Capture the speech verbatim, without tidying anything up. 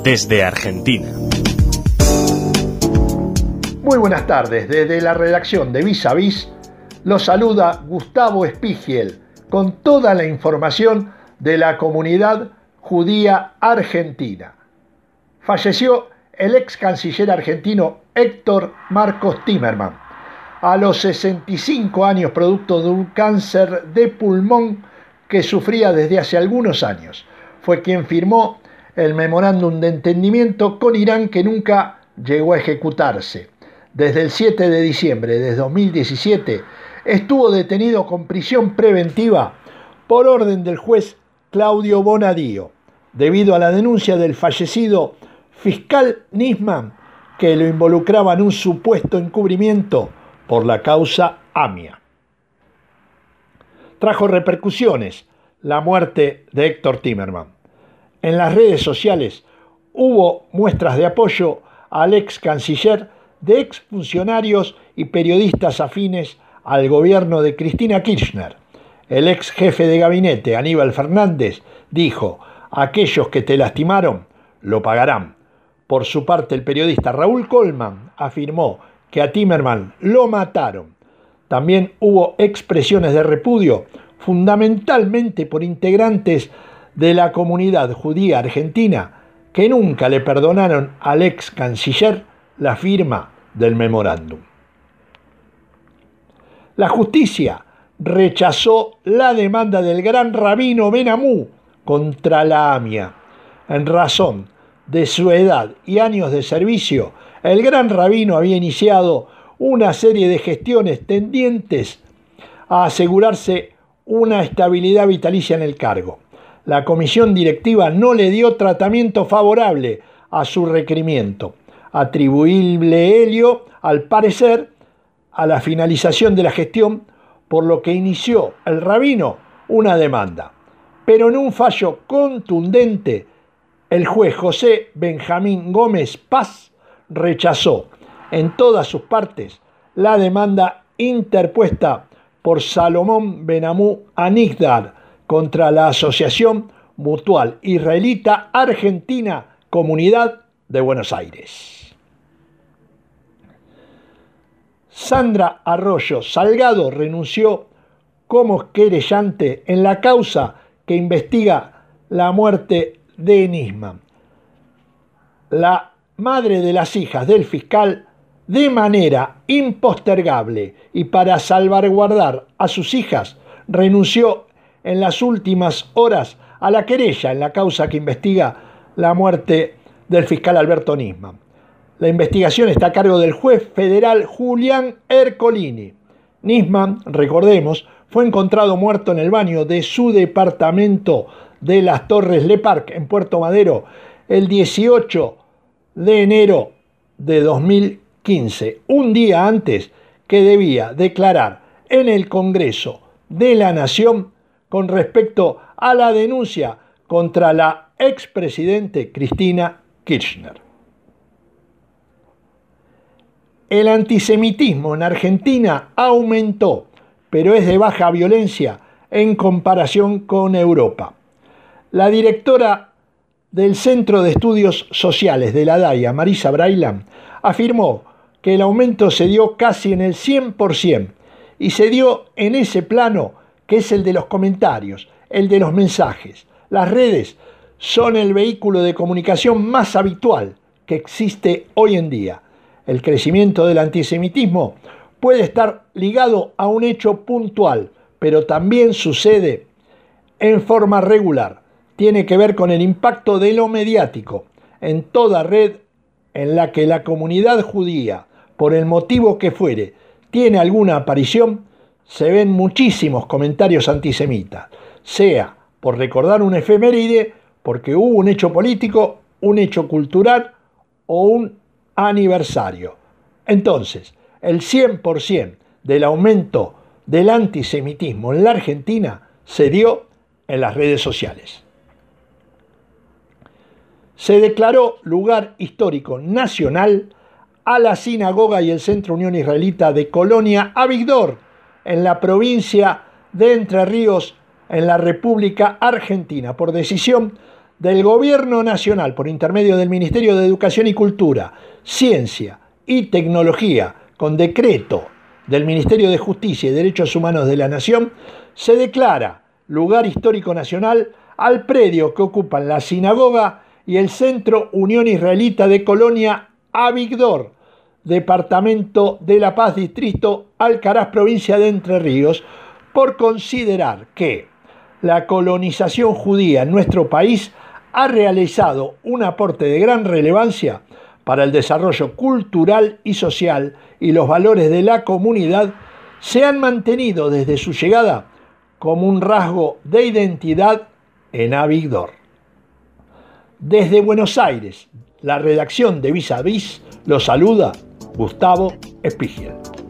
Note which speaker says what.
Speaker 1: desde Argentina.
Speaker 2: Muy buenas tardes, desde la redacción de Vis a Vis los saluda Gustavo Espigiel con toda la información de la comunidad judía argentina. Falleció el ex canciller argentino Héctor Marcos Timerman a los sesenta y cinco años, producto de un cáncer de pulmón que sufría desde hace algunos años. Fue quien firmó el memorándum de entendimiento con Irán que nunca llegó a ejecutarse. Desde el siete de diciembre de dos mil diecisiete estuvo detenido con prisión preventiva por orden del juez Claudio Bonadío, debido a la denuncia del fallecido fiscal Nisman, que lo involucraba en un supuesto encubrimiento por la causa AMIA. Trajo repercusiones la muerte de Héctor Timerman. En las redes sociales hubo muestras de apoyo al ex canciller de exfuncionarios y periodistas afines al gobierno de Cristina Kirchner. El ex jefe de gabinete, Aníbal Fernández, dijo: aquellos que te lastimaron, lo pagarán. Por su parte, el periodista Raúl Colman afirmó que a Timerman lo mataron. También hubo expresiones de repudio, fundamentalmente por integrantes de la comunidad judía argentina, que nunca le perdonaron al ex canciller la firma del memorándum. La justicia rechazó la demanda del gran rabino Ben Amú contra la AMIA. En razón de su edad y años de servicio, el gran rabino había iniciado una serie de gestiones tendientes a asegurarse una estabilidad vitalicia en el cargo. La comisión directiva no le dio tratamiento favorable a su requerimiento, atribuible ello, al parecer, a la finalización de la gestión, por lo que inició el rabino una demanda. Pero en un fallo contundente, el juez José Benjamín Gómez Paz rechazó en todas sus partes la demanda interpuesta por Salomón Ben Amú Anigdar contra la Asociación Mutual Israelita Argentina Comunidad de Buenos Aires. Sandra Arroyo Salgado renunció como querellante en la causa que investiga la muerte de Nisman. La madre de las hijas del fiscal, de manera impostergable y para salvaguardar a sus hijas, renunció en las últimas horas a la querella en la causa que investiga la muerte del fiscal Alberto Nisman. La investigación está a cargo del juez federal Julián Ercolini. Nisman, recordemos, fue encontrado muerto en el baño de su departamento de las Torres Le Parc en Puerto Madero el dieciocho de enero de dos mil quince, un día antes que debía declarar en el Congreso de la Nación con respecto a la denuncia contra la expresidente Cristina Kirchner. El antisemitismo en Argentina aumentó, pero es de baja violencia en comparación con Europa. La directora del Centro de Estudios Sociales de la DAIA, Marisa Brailan, afirmó que el aumento se dio casi en el cien por ciento y se dio en ese plano que es el de los comentarios, el de los mensajes. Las redes son el vehículo de comunicación más habitual que existe hoy en día. El crecimiento del antisemitismo puede estar ligado a un hecho puntual, pero también sucede en forma regular. Tiene que ver con el impacto de lo mediático en toda red en la que la comunidad judía, por el motivo que fuere, tiene alguna aparición. Se ven muchísimos comentarios antisemitas, sea por recordar un efeméride, porque hubo un hecho político, un hecho cultural o un aniversario. Entonces, el cien por ciento del aumento del antisemitismo en la Argentina se dio en las redes sociales. Se declaró lugar histórico nacional a la sinagoga y el Centro Unión Israelita de Colonia Avigdor, en la provincia de Entre Ríos, en la República Argentina, por decisión del Gobierno Nacional, por intermedio del Ministerio de Educación y Cultura, Ciencia y Tecnología, con decreto del Ministerio de Justicia y Derechos Humanos de la Nación, se declara lugar histórico nacional al predio que ocupan la sinagoga y el Centro Unión Israelita de Colonia Avigdor, Departamento de La Paz, Distrito Alcaraz, provincia de Entre Ríos, por considerar que la colonización judía en nuestro país ha realizado un aporte de gran relevancia para el desarrollo cultural y social, y los valores de la comunidad se han mantenido desde su llegada como un rasgo de identidad en Avigdor. Desde Buenos Aires, la redacción de Vis a Vis los saluda Gustavo Espigiel.